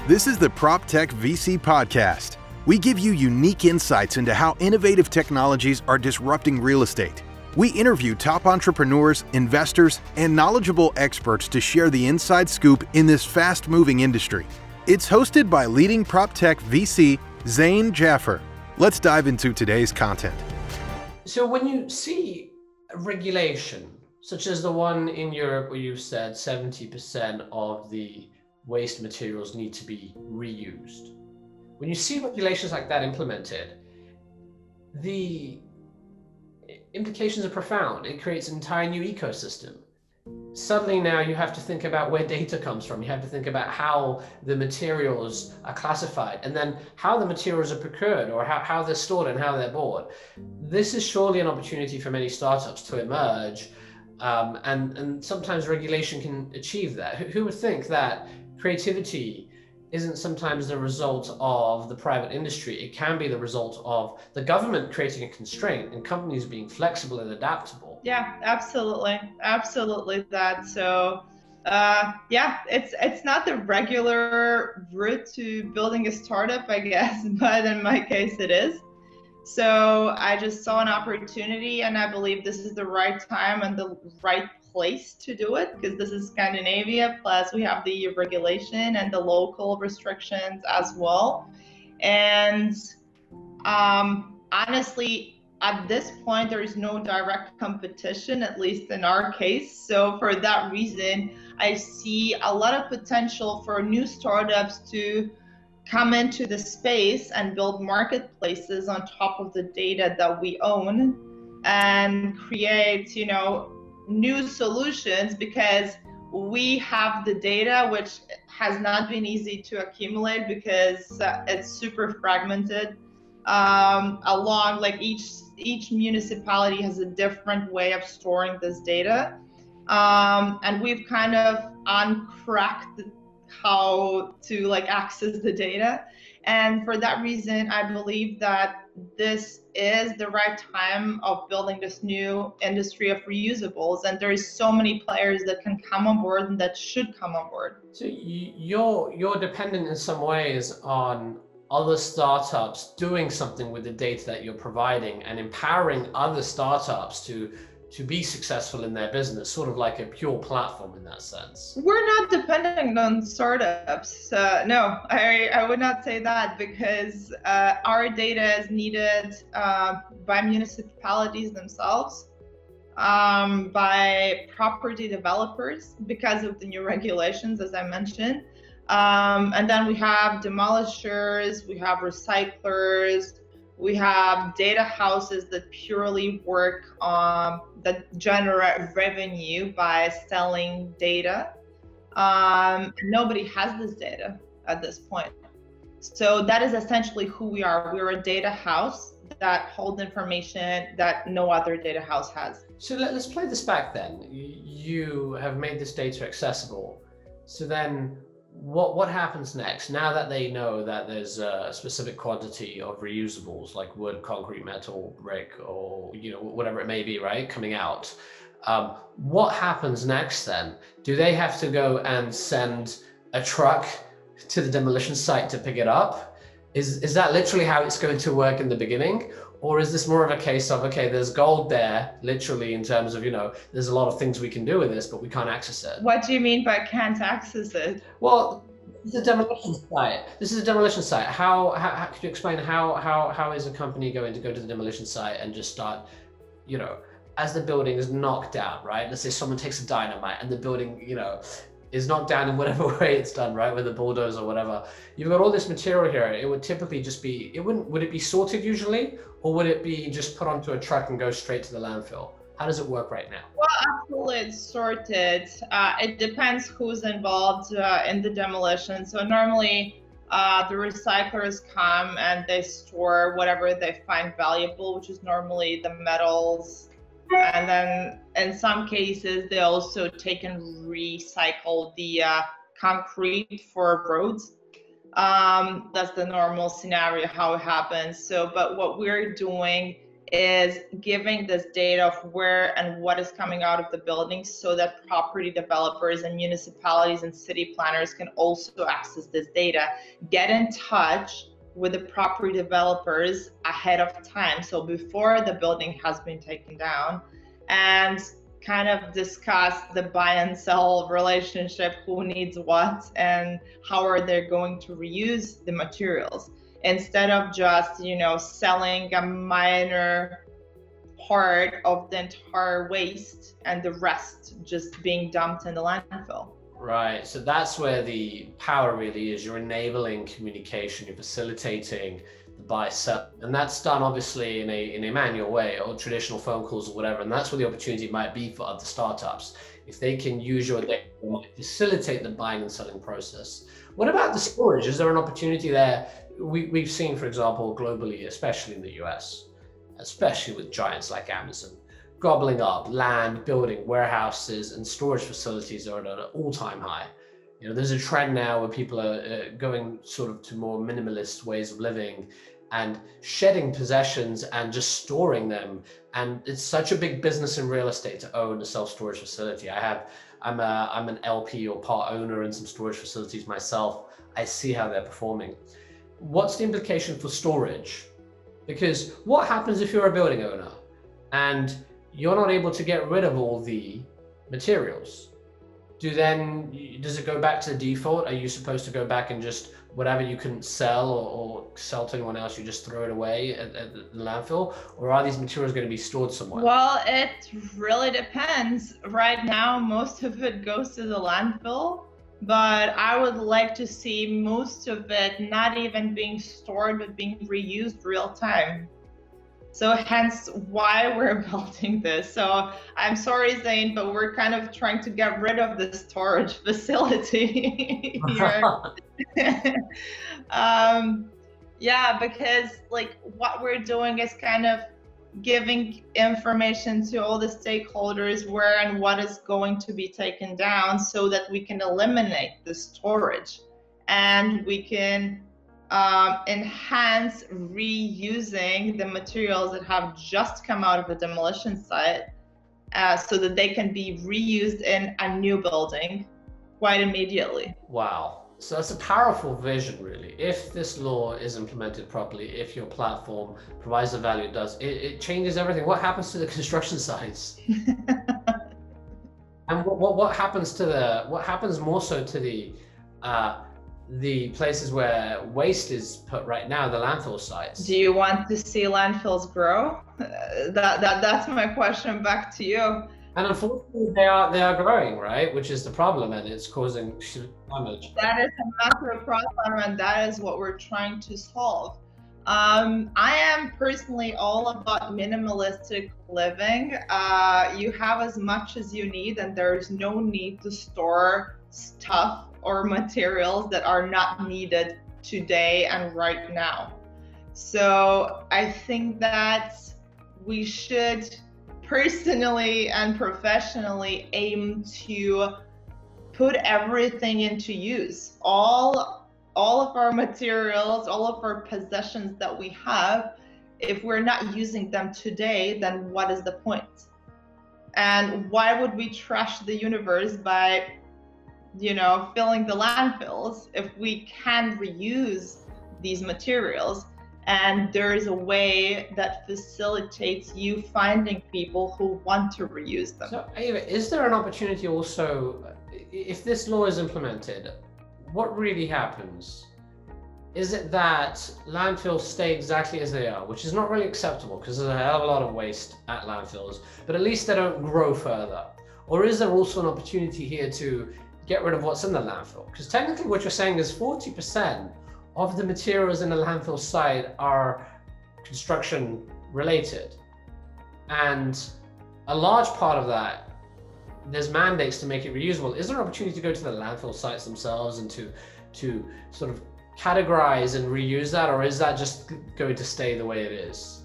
This is the PropTech VC Podcast. We give you unique insights into how innovative technologies are disrupting real estate. We interview top entrepreneurs, investors, and knowledgeable experts to share the inside scoop in this fast-moving industry. It's hosted by leading PropTech VC, Zain Jaffer. Let's dive into today's content. So when you see regulation, such as the one in Europe where you said 70% of the waste materials need to be reused. When you see regulations like that implemented, the implications are profound. It creates an entire new ecosystem. Suddenly now you have to think about where data comes from. You have to think about how the materials are classified and then how the materials are procured or how they're stored and how they're bought. This is surely an opportunity for many startups to emerge. And sometimes regulation can achieve that. Who would think that creativity isn't sometimes the result of the private industry? It can be the result of the government creating a constraint and companies being flexible and adaptable. Yeah, absolutely. Absolutely that. So it's not the regular route to building a startup, I guess, but in my case it is. So I just saw an opportunity and I believe this is the right time and the right place to do it because this is Scandinavia, plus we have the regulation and the local restrictions as well. And honestly, at this point, there is no direct competition, at least in our case. So for that reason, I see a lot of potential for new startups to come into the space and build marketplaces on top of the data that we own and create, new solutions because we have the data, which has not been easy to accumulate because it's super fragmented. Along like each municipality has a different way of storing this data. And we've kind of uncracked how to access the data. And for that reason, I believe that this is the right time of building this new industry of reusables. And there's so many players that can come on board and that should come on board. So you're dependent in some ways on other startups doing something with the data that you're providing and empowering other startups to be successful in their business, sort of like a pure platform in that sense. We're not dependent on startups. No, I would not say that because our data is needed by municipalities themselves, by property developers because of the new regulations, as I mentioned. And then we have demolishers, we have recyclers, we have data houses that purely work that generate revenue by selling data. Nobody has this data at this point. So that is essentially who we are. We're a data house that holds information that no other data house has. So let's play this back then. You have made this data accessible. So then what happens next now that they know that there's a specific quantity of reusables like wood, concrete, metal, brick, or whatever it may be, right, coming out? What happens next then? Do they have to go and send a truck to the demolition site to pick it up? Is that literally how it's going to work in the beginning? Or is this more of a case of, okay, there's gold there, literally, in terms of, there's a lot of things we can do with this, but we can't access it? What do you mean by can't access it? Well, this is a demolition site. How could you explain how is a company going to go to the demolition site and just start, as the building is knocked down, right? Let's say someone takes a dynamite and the building, is knocked down in whatever way it's done, right? With a bulldozer or whatever. You've got all this material here. It would typically just be, would it be sorted usually? Or would it be just put onto a truck and go straight to the landfill? How does it work right now? Well, absolutely, it's sorted. It depends who's involved in the demolition. So normally the recyclers come and they store whatever they find valuable, which is normally the metals. And then in some cases, they also take and recycle the concrete for roads. That's the normal scenario, how it happens. So, but what we're doing is giving this data of where and what is coming out of the building so that property developers and municipalities and city planners can also access this data, get in touch with the property developers ahead of time, so before the building has been taken down, and kind of discuss the buy and sell relationship, who needs what and how are they going to reuse the materials, instead of just, you know, selling a minor part of the entire waste and the rest just being dumped in the landfill. Right, so that's where the power really is. You're enabling communication, you're facilitating the buy sell, and that's done obviously in a manual way, or traditional phone calls or whatever, and that's where the opportunity might be for other startups. If they can use your data, they might facilitate the buying and selling process. What about the storage? Is there an opportunity there? We've seen, for example, globally, especially in the US, especially with giants like Amazon, gobbling up land, building warehouses, and storage facilities are at an all-time high. You know, there's a trend now where people are going sort of to more minimalist ways of living and shedding possessions and just storing them. And it's such a big business in real estate to own a self-storage facility. I'm an LP or part owner in some storage facilities myself. I see how they're performing. What's the implication for storage? Because what happens if you're a building owner and you're not able to get rid of all the materials? Does it go back to the default? Are you supposed to go back and just whatever you couldn't sell or sell to anyone else, you just throw it away at the landfill? Or are these materials going to be stored somewhere? Well, it really depends. Right now, most of it goes to the landfill, but I would like to see most of it not even being stored, but being reused real time. So hence why we're building this. So I'm sorry, Zane, but we're kind of trying to get rid of the storage facility here. Yeah, because like what we're doing is kind of giving information to all the stakeholders where and what is going to be taken down so that we can eliminate the storage and we can enhance reusing the materials that have just come out of the demolition site so that they can be reused in a new building quite immediately. Wow. So that's a powerful vision, really. If this law is implemented properly, if your platform provides the value it does, it changes everything. What happens to the construction sites? And what happens more so to the places where waste is put right now, the landfill sites? Do you want to see landfills grow? That's my question back to you. And unfortunately, they are growing, right? Which is the problem, and it's causing damage. That is a macro problem, and that is what we're trying to solve. I am personally all about minimalistic living. You have as much as you need, and there's no need to store stuff or materials that are not needed today and right now. So I think that we should personally and professionally aim to put everything into use. All of our materials, all of our possessions that we have, if we're not using them today, then what is the point? And why would we trash the universe by, you know, filling the landfills if we can reuse these materials? And there is a way that facilitates you finding people who want to reuse them. So, Eva, is there an opportunity also, if this law is implemented, what really happens? Is it that landfills stay exactly as they are, which is not really acceptable because there's a hell of a lot of waste at landfills, but at least they don't grow further? Or is there also an opportunity here to get rid of what's in the landfill? Because technically what you're saying is 40% of the materials in a landfill site are construction related. And a large part of that, there's mandates to make it reusable. Is there an opportunity to go to the landfill sites themselves and to sort of categorize and reuse that? Or is that just going to stay the way it is with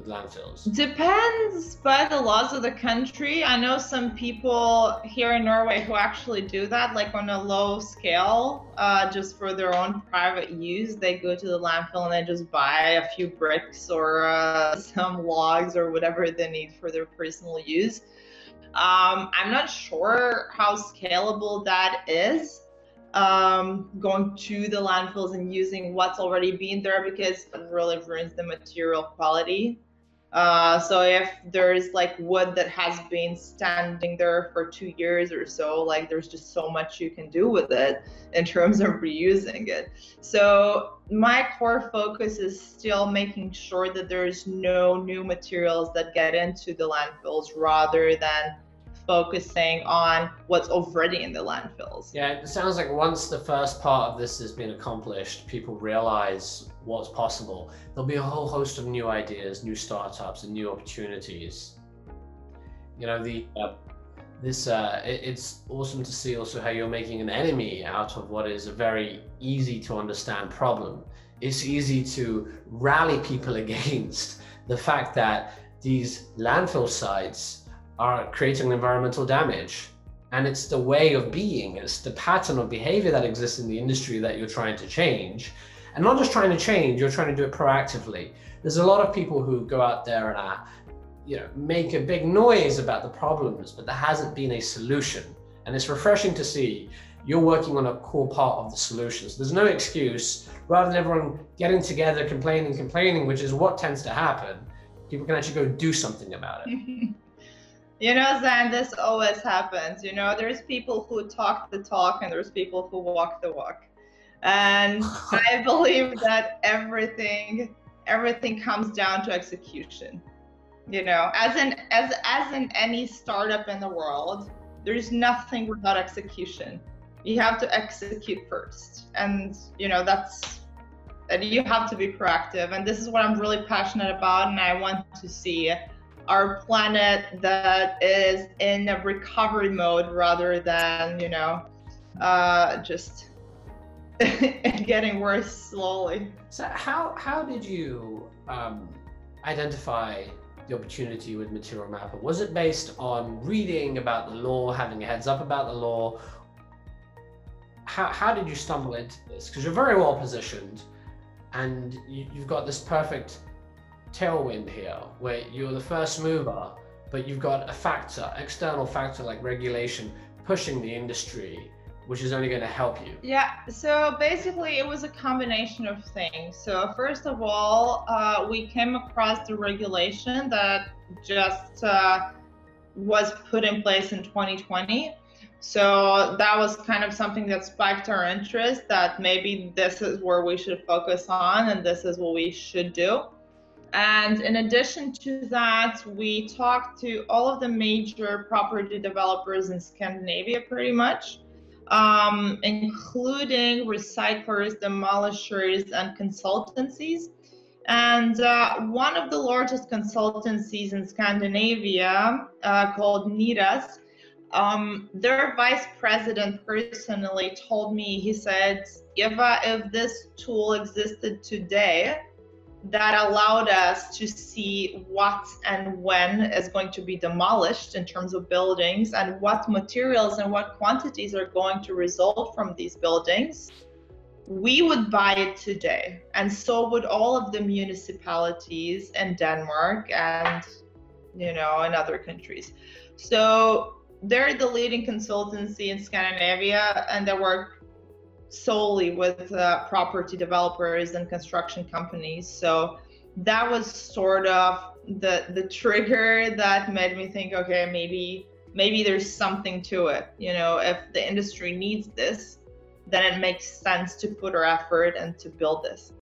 with landfills? Depends by the laws of the country. I know some people here in Norway who actually do that, like on a low scale, just for their own private use. They go to the landfill and they just buy a few bricks or some logs or whatever they need for their personal use. I'm not sure how scalable that is. Going to the landfills and using what's already been there, because it really ruins the material quality. So if there's like wood that has been standing there for 2 years or so, like there's just so much you can do with it in terms of reusing it. So my core focus is still making sure that there's no new materials that get into the landfills, rather than focusing on what's already in the landfills. Yeah, it sounds like once the first part of this has been accomplished, people realize what's possible. There'll be a whole host of new ideas, new startups, and new opportunities. You know, it's awesome to see also how you're making an enemy out of what is a very easy to understand problem. It's easy to rally people against the fact that these landfill sites are creating environmental damage, and it's the way of being, it's the pattern of behavior that exists in the industry that you're trying to change. And not just trying to change, you're trying to do it proactively. There's a lot of people who go out there and make a big noise about the problems, but there hasn't been a solution. And it's refreshing to see you're working on a core part of the solutions. There's no excuse. Rather than everyone getting together, complaining, which is what tends to happen, people can actually go do something about it. You know, Zan, this always happens. You know, there's people who talk the talk and there's people who walk the walk. And I believe that everything comes down to execution. You know, as in any startup in the world, there's nothing without execution. You have to execute first. And, you know, you have to be proactive. And this is what I'm really passionate about. And I want to see our planet that is in a recovery mode, rather than, just getting worse slowly. So how did you identify the opportunity with Material Mapper? Was it based on reading about the law, having a heads up about the law? How did you stumble into this? Because you're very well positioned and you've got this perfect tailwind here where you're the first mover, but you've got external factor like regulation pushing the industry, which is only going to help you. Yeah, so basically it was a combination of things. So first of all, we came across the regulation that just was put in place in 2020. So that was kind of something that spiked our interest, that maybe this is where we should focus on and this is what we should do. And in addition to that, we talked to all of the major property developers in Scandinavia pretty much, including recyclers, demolishers, and consultancies. And one of the largest consultancies in Scandinavia, called NIRAS, their vice president personally told me, he said, Eva, if this tool existed today, that allowed us to see what and when is going to be demolished in terms of buildings, and what materials and what quantities are going to result from these buildings, we would buy it today. And so would all of the municipalities in Denmark and, in other countries. So they're the leading consultancy in Scandinavia, and they work solely with property developers and construction companies. So that was sort of the trigger that made me think, okay, maybe there's something to it. If the industry needs this, then it makes sense to put our effort and to build this.